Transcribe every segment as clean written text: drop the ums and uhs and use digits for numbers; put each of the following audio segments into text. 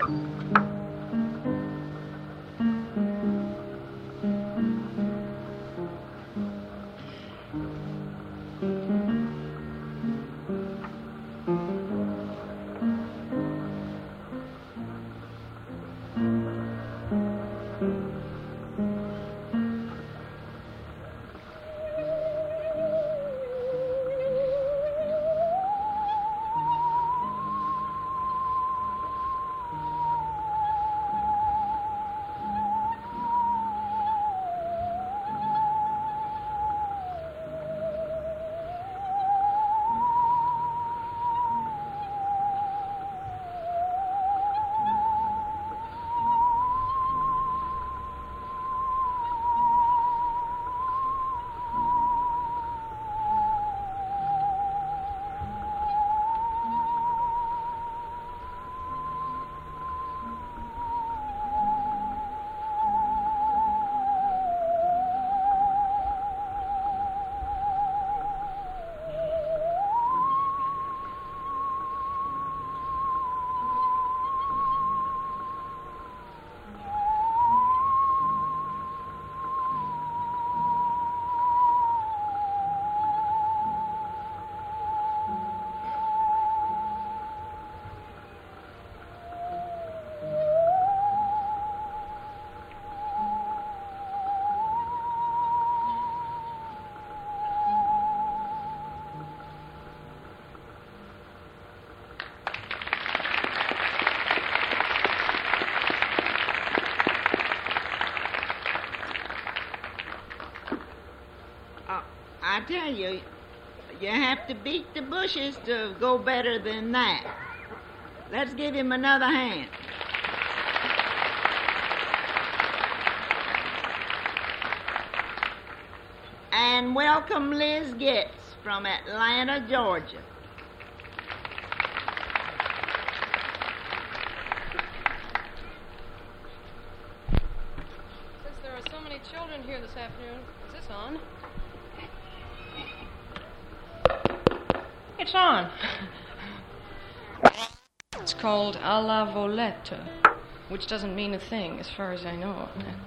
I tell you, you have to beat the bushes to go better than that. Let's give him another hand. And welcome Liz Getz from Atlanta, Georgia. Since there are so many children here this afternoon, is this on? It's on. It's called À la Volette, which doesn't mean a thing as far as I know.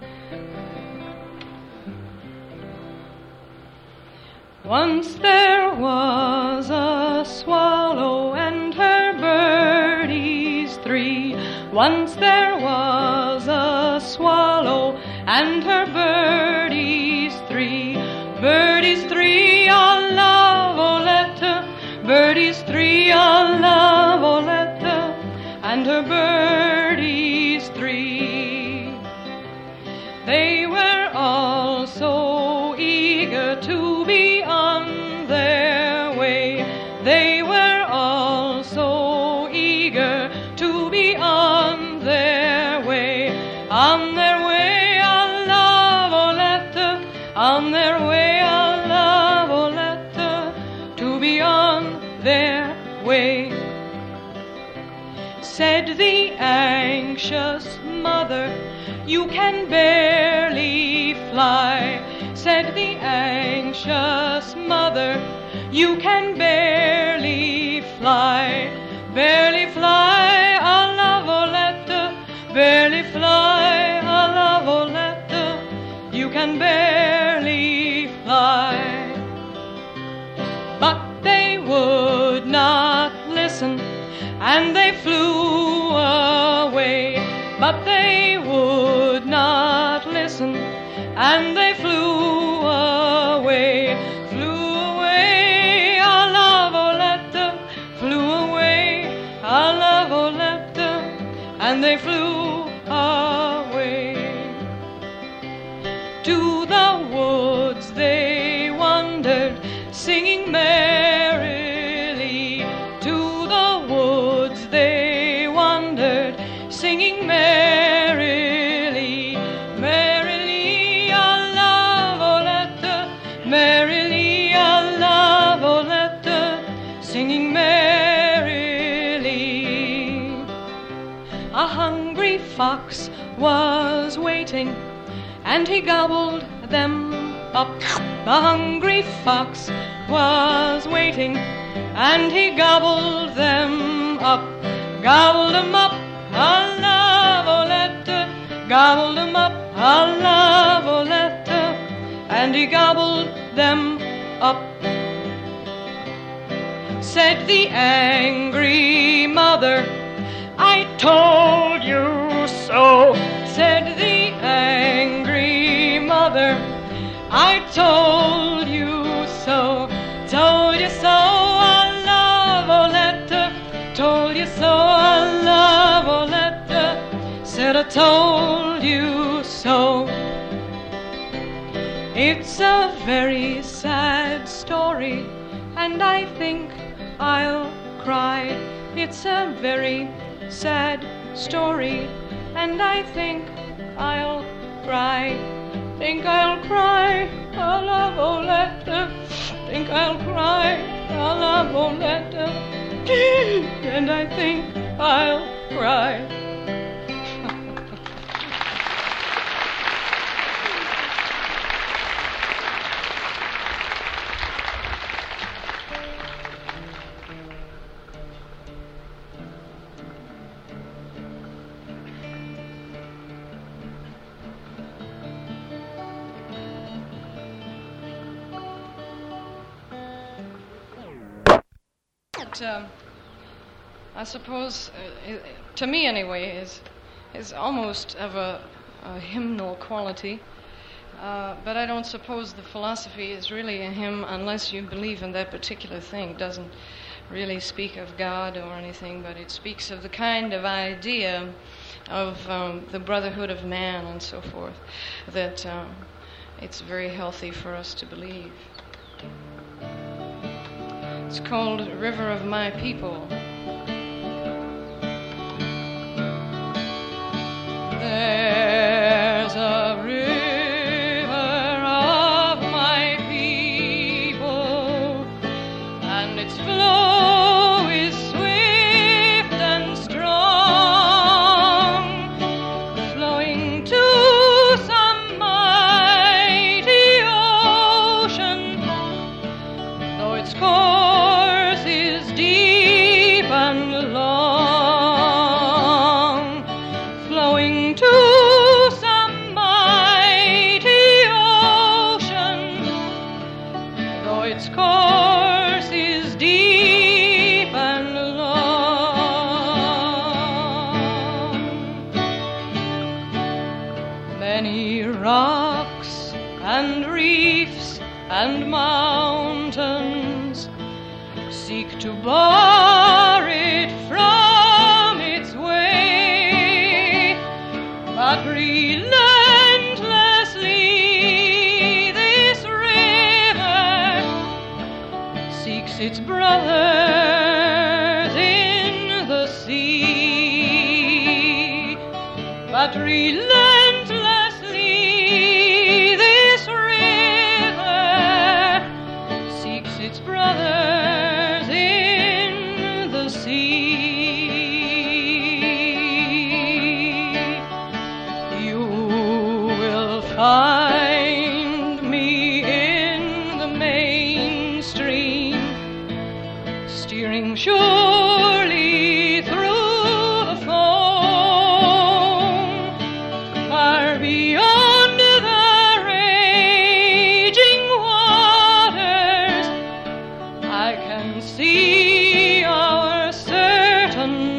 Once there was a swallow and her birdies three. Once there was a swallow and her birdies three. Birdies three, à la Volette. Birdies three, à la Volette. And her birdies three. They were all so eager to be on their way. They were all so eager to be on their way. On their way, à la Volette. On their way, à la Volette. To be on their way. Said the anxious mother, you can barely fly. Said the anxious mother, you can barely fly. Barely fly, à la Volette. Barely fly, à la Volette. You can barely fly. But they would not listen, and they flew away. But they would not listen, and they flew away. Flew away, à la Volette. Flew away, à la Volette. And they flew away. To the woods they wandered, singing merrily. To the woods they wandered, singing merrily. Merrily, à la Volette. Merrily, à la Volette. Singing merrily. A hungry fox was waiting, and he gobbled them up. The hungry fox was waiting, and he gobbled them up. Gobbled them up, à la gobbled them up a la Voletta, and he gobbled them up. Said the angry mother, I told you so. Said the angry mother, I told you so. Told you so, a la Voletta. Told you so, a la Voletta. Said I told you so. It's a very sad story, and I think I'll cry. It's a very sad story, and I think I'll cry. Think I'll cry, a la Voletta. Think I'll cry, a la Voletta. And I think I'll cry. I suppose, to me anyway, is almost of a hymnal quality. But I don't suppose the philosophy is really a hymn unless you believe in that particular thing. It doesn't really speak of God or anything, but it speaks of the kind of idea of the brotherhood of man and so forth that it's very healthy for us to believe. It's called River of My People. There's a river of my people, and its flow is swift and strong, flowing to some mighty ocean, though its course is deep and long, flowing to some mighty ocean, though its course is deep and long. Many rocks and reefs and mountains seek to bar it from its way, but relentlessly this river seeks its brothers in the sea, but relentlessly this river seeks its brothers in the sea. You will find me in the mainstream, steering surely through the foam, far beyond the raging waters. I can see our certain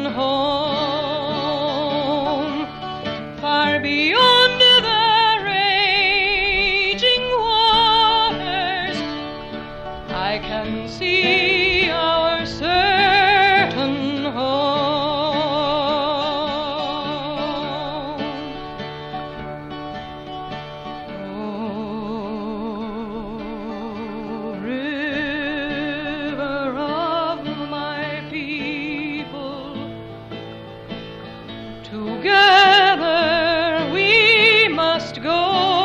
home, far beyond the raging waters. I can see our certain home. Oh, river of my people, together we must go,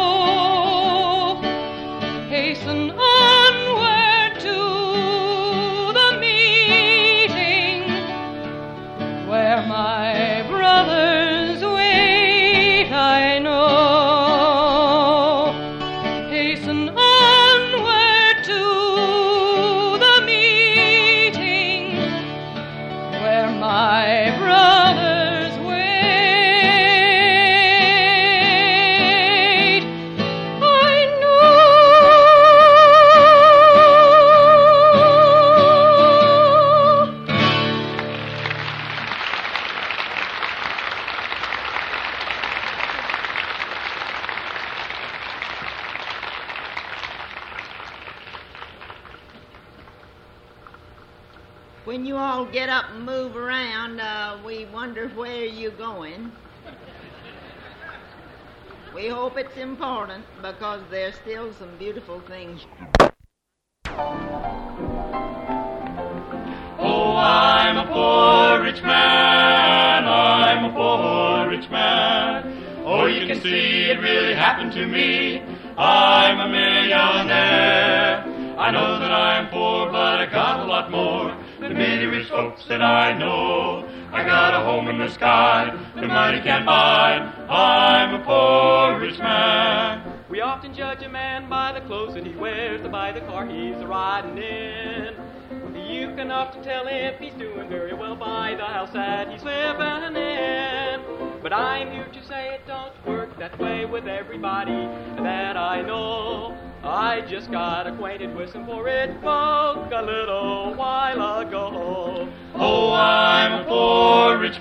hasten onward to the meeting where my brothers wait, I know. Hasten onward to the meeting where my brothers wait. when you all get up and move around, we wonder where you're going. We hope it's important because there's still some beautiful things. Oh, I'm a poor rich man, I'm a poor rich man. Oh, you can see it really happened to me. I'm a millionaire. I know that I'm poor, but I got a lot more than many rich folks that I know. I got a home in the sky that money can't buy. I'm a poor rich man. We often judge a man by the clothes that he wears or by the car he's riding in. You can often tell if he's doing very well by the house that he's living in. But I'm here to say it don't work that way with everybody that I know. I just got acquainted with some poor rich folk a little while ago. Oh, I'm a poor rich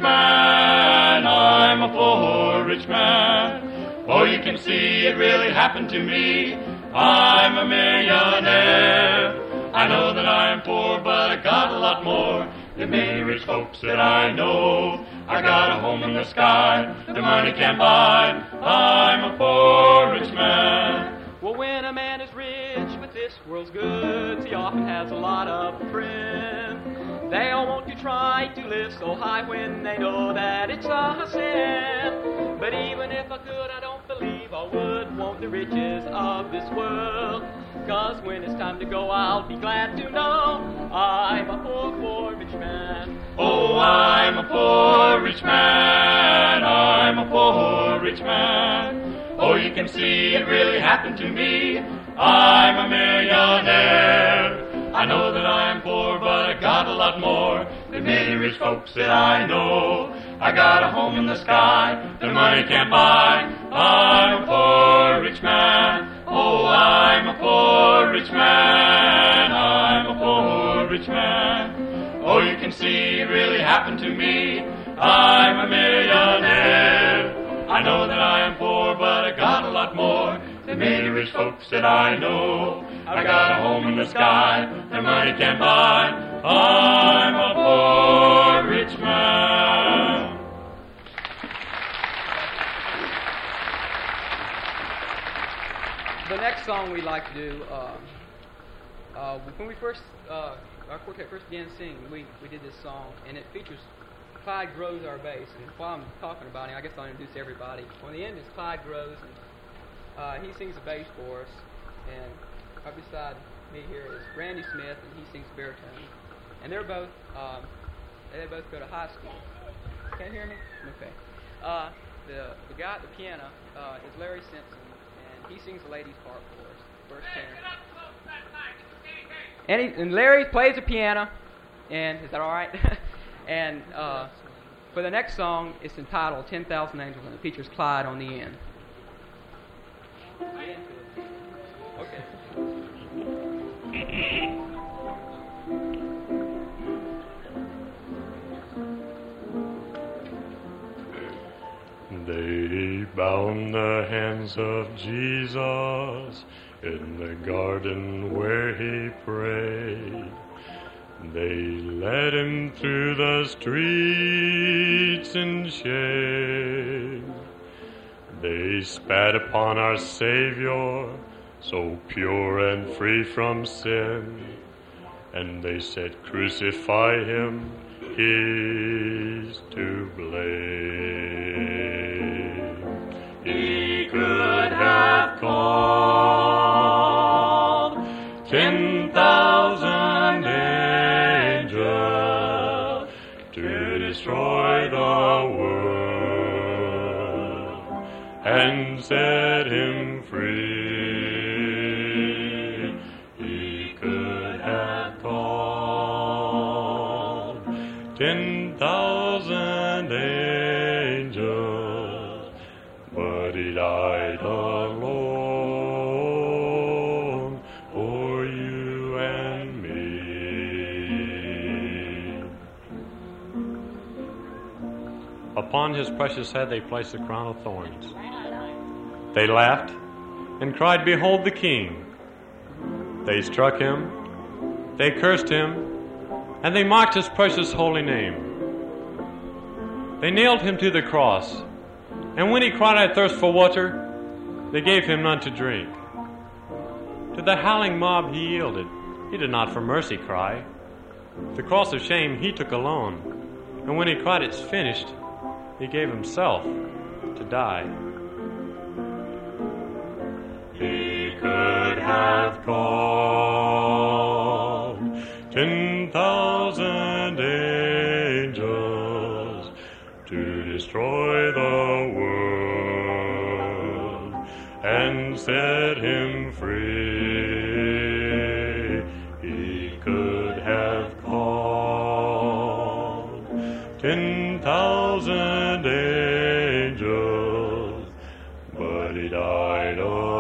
man, I'm a poor rich man. Oh, you can see it really happened to me. I'm a millionaire. I know that I am poor, but I got a lot more than many rich folks that I know. I got a home in the sky that money can't buy. I'm a poor rich man. Well, when a man is rich with this world's goods, he often has a lot of friends. They all want to try to live so high when they know that it's a sin. But even if I could, I don't believe I would want the riches of this world. 'Cause when it's time to go, I'll be glad to know I'm a poor, poor rich man. Oh, I'm a poor rich man, I'm a poor rich man. Oh, you can see it really happened to me. I'm a millionaire. I know that I am poor, but I got a lot more than many rich folks that I know. I got a home in the sky that money can't buy. I'm a poor rich man. Oh, I'm a poor rich man. I'm a poor rich man. Oh, you can see it really happened to me. I'm a millionaire. I know that I am poor, but I got a lot more than many rich folks that I know. I got a home in the sky that money can't buy. I'm a poor rich man. The next song we like to do, when we first, our quartet first began singing, we did this song, and it features Clyde Groves, our bass. And while I'm talking about him, I guess I'll introduce everybody. On the end is Clyde Groves, and he sings the bass for us. And right beside me here is Randy Smith, and he sings baritone. And they're both, they both go to high school. Can't hear me? Okay. The guy at the piano is Larry Simpson, and he sings the ladies' part for us, first tenor. And Larry plays the piano, and is that all right? And for the next song, it's entitled 10,000 Angels, and it features Clyde on the end. Okay. They bound the hands of Jesus in the garden where he prayed. They led him through the streets in shade. They spat upon our Savior, so pure and free from sin. And they said, crucify him, he's to blame. He could have called 10,000 angels to destroy the world and set him free. He could have called 10,000 angels, but he died alone for you and me. Upon his precious head they placed a crown of thorns. They laughed and cried, behold the King. They struck him, they cursed him, and they mocked his precious holy name. They nailed him to the cross, and when he cried, "I thirst for water," they gave him none to drink. To the howling mob he yielded. He did not for mercy cry. The cross of shame he took alone, and when he cried, "It's finished," he gave himself to die. He could have called 10,000 angels to destroy the world and set him free. He could have called 10,000 angels, but he died